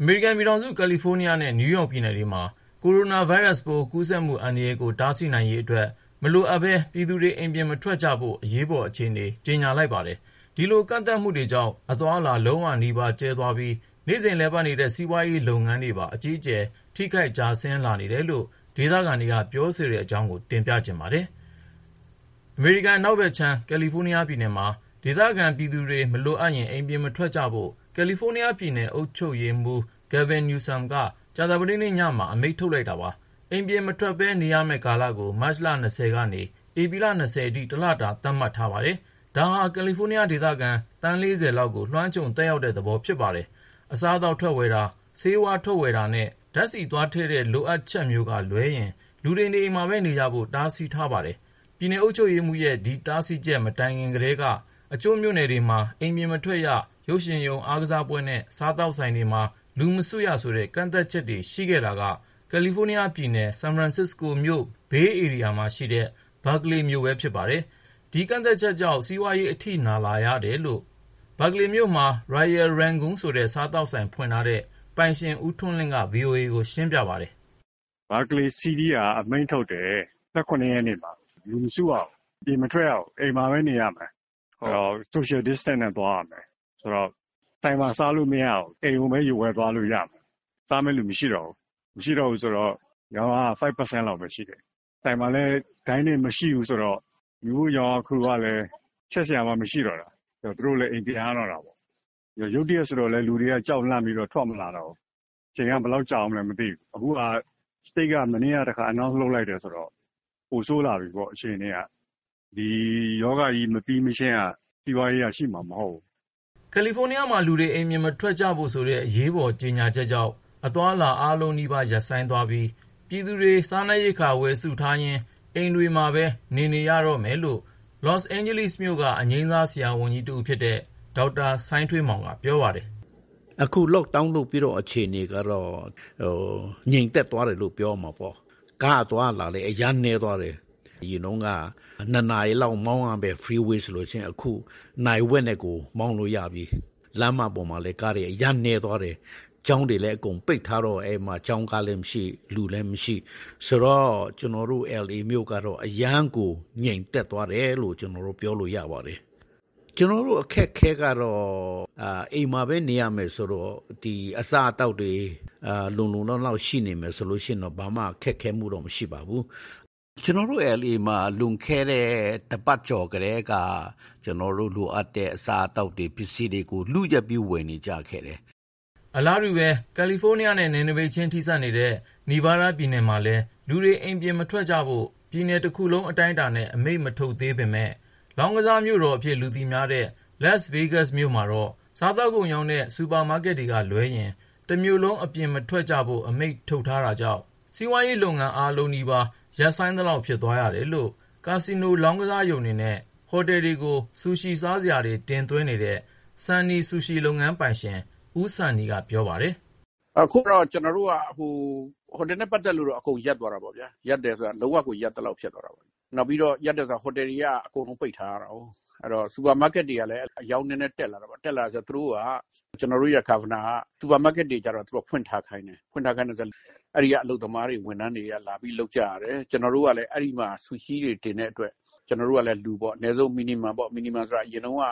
အမေရိကန်ပြည်ထောင်စုကယ်လီဖိုးနီးယားနဲ့နယူးယောက်ပြည်နယ်တွေမှာကိုရိုနာဗိုင်းရပ်စ်ပိုးကူးစက်မှုအန္တရာယ်ကိုတားဆီးနိုင်ရေးအတွက်မလိုအပ်ဘဲပြည်သူတွေအိမ်ပြင်မထွက်ကြဖို့အရေးပေါ်အခြေအနေကြေညာလိုက်ပါတယ်။ဒီလိုကန့်သတ်မှုတွေကြောင့်အသွားအလာလုံးဝနီးပါးကျဲသွားပြီးနေ့စဉ်လည်ပတ်နေတဲ့စီးပွားရေးလုပ်ငန်းတွေပါအကြီးအကျယ်ထိခိုက်ကျဆင်းလာနေတယ်လို့ဒေသခံတွေကပြောဆိုတဲ့အကြောင်းကိုတင်ပြချင်ပါတယ်။အမေရိကန်အနောက်ဘက်ခြမ်းကယ်လီဖိုးနီးယားပြည်နယ်မှာဒေသခံပြည်သူတွေမလိုအပ်ရင်အိမ်ပြင်မထွက်ကြဖို့ကယ်လီဖိုးနီးယားပြည်နယ်အုပ်ချုပ်ရေးမှူး Gavin Newsom ကကြာသပတေးနေ့ညမှာအမိန့်ထုတ်လိုက်တာပါ။အိမ်ပြင်မထွက်ဘဲနေရမယ့်ကာလကိုမတ်လ20ကနေဧပြီလ20အထိတစ်လတာသတ်မှတ်ထားပါတယ်။ဒါဟာကယ်လီဖိုးနီးယားဒေသခံသန်း40လောက်ကိုလွှမ်းခြုံသက်ရောက်တဲ့သဘောဖြစ်ပါတယ်။အစားအသောက်ထွက်ဝယ်တာ၊ဆေးဝါးထုတ်ဝယ်တာနဲ့ဓာတ်ဆီသွားထည့်တဲ့လိုအပ်ချက်မျိုးကလွဲရင်လူတွေနေအိမ်မှာပဲနေကြဖို့တားဆီးထားပါတယ်။ပြည်နယ်အုပ်ချုပ်ရေးမှူးရဲ့ဒီတားဆီးချက်မတိုင်ခင်ကတည်းကအချို့မြို့နယ်တွေမှာအိမ်ပြင်မထွက်ရ၊ရုပ်ရှင်ရုံအားကစားပွဲနဲ့စားသောက်ဆိုင်တွေမှာလူမစုရဆိုတဲ့ကန့်သတ်ချက်တွေရှိခဲ့တာကကယ်လီဖိုးနီးယားပြည်နယ်ဆန်ဖရန်စစ္စကိုမြို့ဘေးဧရိယာမှာရှိတဲ့ဘာကလီမြို့ပဲဖြစ်ပါတယ်။ဒီကန့်သတ်ချက်ကြောင့်စီးပွားရေးအထိနာလာရတယ်လို့ဘာကလီမြို့မှာ Royal Rangoon ဆိုတဲ့စားသောက်ဆိုင်ဖွင့်ထားတဲ့ပိုင်ရှင်ဦးထွန်းလင်းက VOA ကိုရှင်းပြပါတယ်။ဘာကလီ CD ကအမိန့်ထုတ်တယ်18ရက်နေ့မှာလူမစုအောင်ပြင်မထွက်အောင်အိမ်မှာပဲနေရမယ်။ social distance နဲ့သွားရမယ်ဆိုတော့တိုင်မှာစားလို့မရအောင်အိမ်ကိုပဲယူဝယ်သွားလို့ရမယ်။စားမဲ့လူမရှိတော့ဘူးဆိုတော့ရောင်းအား 5% လောက်ပဲရှိတယ်။တိုင်မှာလည်းဒိုင်းနဲ့မရှိဘူးဆိုတော့လူရောင်းအခုကလည်းချက်စရာမှမရှိတော့တာ။သူတို့လည်းအိမ်ပြန်ရတော့တာပေါ့။ရုတ်တရက်ဆိုတော့လည်းလူတွေကကြောက်လန့်ပြီးတော့ထွက်မလာတော့ဘူး။ချိန်ကဘယ်လောက်ကြာအောင်လဲမသိဘူး။အခုက state ကမနေ့ကတခါ announce လုပ်လိုက်တယ်ဆိုတော့ပိုဆိုးလာပြီပေါ့အခြေအနေကဒီယောဂကြီးမပြီးမရှင်းစီးပွားရေးရှိမှာမဟုတ်ဘူးကယ်လီဖိုးနီးယားမှာလူတွေအိမ်ပြင်မထွက်ကြဖို့ဆိုတဲ့အရေးပေါ်ကြေညာချက်ကြောင့်အသွားအလာအားလုံးနီးပါးရပ်ဆိုင်းသွားပြီးပြည်သူတွေစားနပ်ရိက္ခာဝယ်စုထားရင်းအိမ်တွေမှာပဲနေရတော့မယ်လို့ Los Angeles မြို့ကအငြိမ်းစားဆရာဝန်ကြီးတူဖြစ်တဲ့ဒေါက်တာဆိုင်းထွေးမောင်ကပြောပါတယ်။အခု lockdown လုပ်ပြီးတော့အခြေအနေကတော့ငြိမ်သက်သွားတယ်လို့ပြောမှာပေါ့။ကားသွားလာလေအရန်နေသွားတယ်။ဒီနှုန်းက2နာရီလောက်မောင်းရပဲ freeway ဆိုလို့ချင်းအခုနိုင်ဝက်နဲ့ကိုမောင်းလို့ရပြီလမ်းမပေါ်မှာလည်းကားတွေအရန်နေသွားတယ်ကျောင်းတွေလည်းအကုန်ပိတ်ထားတော့အဲ့မှာကျောင်းကားလည်းမရှိလူလည်းမရှိဆိုတော့ကျွန်တော်တို့ LA မြို့ကတော့အရန်ကိုငြိမ်သက်သွားတယ်လို့ကျွန်တော်တို့ပြောလို့ရပါတယ်ကျွန်တော်တို့အခက်ခဲကတော့အိမ်မှာပဲနေရမယ်ဆိုတော့ဒီအစားအသောက်တွေလုံလောက်ရှိနေမယ်ဆိုလို့ရှိရင်တော့ဘာမှခက်ခဲမှုတော့မရှိပါဘူးကျွန်တော်တို့ LA မှာလွန်ခဲ့တဲ့တပတ်ကျော်ကလေးကကျွန်တော်တို့လိုအပ်တဲ့အစားအသောက်တွေပစ္စည်းတွေကိုလူရက်ပြီးဝယ်နေကြခဲ့တယ်အလားတူပဲကယ်လီဖိုးနီးယားနဲ့နယ်နိမိတ်ချင်းထိစပ်နေတဲ့နီဗားဒါးပြည်နယ်မှာလည်းလူတွေအိမ်ပြင်မထွက်ကြဖို့ပြည်နယ်တစ်ခုလုံးအတိုင်းအတာနဲ့အမိန့်မထုတ်သေးပေမဲ့လောင်းကစားမြို့တော်အဖြစ်လူသိများတဲ့ Las Vegas မြို့မှာတော့စားသောက်ကုန်ရောင်းတဲ့စူပါမားကတ်တွေကလွဲရင်တစ်မြို့လုံးအပြင်မထွက်ကြဖို့အမိန့်ထုတ်ထားတာကြောင့်စီးပွားရေးလုပ်ငန်းအားလုံးနီးပါးရပ်ဆိုင်းသလောက်ဖြစ်သွားရတယ်လို့ကာစီနိုလောင်းကစားရုံတွေနဲ့ဟိုတယ်တွေကိုဆူရှီစားစရာတွေတင်သွင်းနေတဲ့ဆန်နီဆူရှီလုပ်ငန်းပိုင်ရှင်ဦးဆန်နီကပြောပါတယ်အခုတော့ကျွန်တော်တို့ကဟိုတယ်နဲ့ပတ်သက်လို့တော့အကုန်ရပ်သွားတာပေါ့ဗျာရပ်တယ်ဆိုတာလုံးဝကိုရပ်တဲ့လောက်ဖြစ်သွားတာပေါ့နောက်ပြီးတော့ရပ်တယ်ဆိုတာဟိုတယ်တွေကအကုန်လုံးပိတ်ထားရတာ哦အဲ့တော့စူပါမားကတ်တွေကလည်းအယောင်းနေနဲ့တက်လာတာပေါ့တက်လာဆိုသူတို့ကကျွန်တော်တို့ရဲ့ governor ကစူပါမားကတ်တွေကြတော့သူတို့ဖွင့်ထားခိုင်းတယ်ဆိုအဲ့ဒီကအလုပ်သမားတွေဝန်ထမ်းတွေကလာပြီးလုပ်ကြရတယ်ကျွန်တော်တို့ကလည်းအဲ့ဒီမှာဆူရှီတွေတင်တဲ့အတွက်ကျွန်တော်တို့ကလည်းလူပေါ့အနည်းဆုံး minimum ပေါ့ minimum ဆိုတာအရင်တော့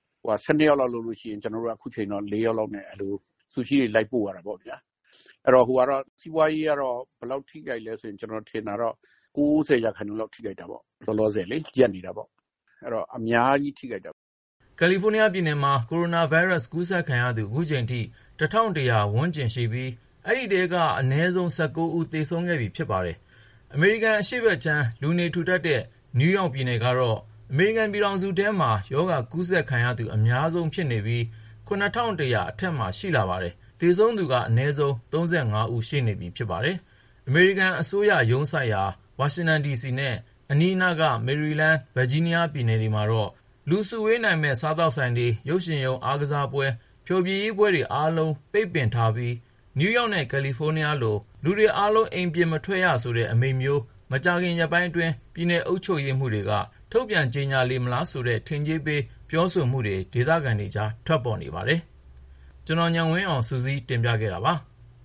12ယောက်လောက်လုပ်လို့ရှိရင်ကျွန်တော်တို့ကအခုချိန်တော့4ယောက်လောက်နဲ့အဲ့လိုဆူရှီတွေလိုက်ပို့ရတာပေါ့ဗျာအဲ့တော့ဟိုကတော့စီးပွားရေးကတော့ဘယ်လောက်ထိခိုက်လဲဆိုရင်ကျွန်တော်ထင်တာတော့90%လောက်ထိခိုက်တာပေါ့လောလောဆယ်လေရက်နေတာပေါ့အဲ့တော့အများကြီးထိခိုက်တာကယ်လီဖိုးနီးယားပြည်နယ်မှာကိုရိုနာဗိုင်းရပ်စ်ကူးစက်ခံရသူအခုချိန်ထိ1100ဝန်းကျင်ရှိပြီးအဲ့ဒီတဲကအနည်းဆုံး19ဦးသေဆုံးခဲ့ပြီဖြစ်ပါတယ်။အမေရိကန်အရှေ့ဘက်ခြမ်းလူနေထူထပ်တဲ့နယူးယောက်ပြည်နယ်ကတော့အမေရိကန်ပြည်ထောင်စုထဲမှာရောဂါကူးစက်ခံရသူအများဆုံးဖြစ်နေပြီး9100အထက်မှာရှိလာပါတယ်။သေဆုံးသူကအနည်းဆုံး35ဦးရှိနေပြီဖြစ်ပါတယ်။အမေရိကန်အစိုးရရုံးစိုက်ရာဝါရှင်တန် DC နဲ့အနီးအနားကမေရီလန်း၊ဗာဂျီးနီးယားပြည်နယ်တွေမှာတော့လူစုဝေးနိုင်မဲ့စားသောက်ဆိုင်တွေရုပ်ရှင်ရုံအားကစားပွဲဖျော်ဖြေရေးပွဲတွေအားလုံးပိတ်ပင်ထားပြီးနယူးယောက်နဲ့ကယ်လီဖိုးနီးယားလိုလူတွေအားလုံးအိမ်ပြင်မထွက်ရဆိုတဲ့အမိန့်မျိုးမကြာခင်ရက်ပိုင်းအတွင်းပြည်내အုပ်ချုပ်ရေးမှုတွေကထုတ်ပြန်ကြေညာလေမလားဆိုတဲ့ထင်ကြေးပေးပြောဆိုမှုတွေဒေသခံတွေကြားထွက်ပေါ်နေပါတယ်။ကျွန်တော်ညံဝင်းအောင်စူးစီးတင်ပြခဲ့တာပါ။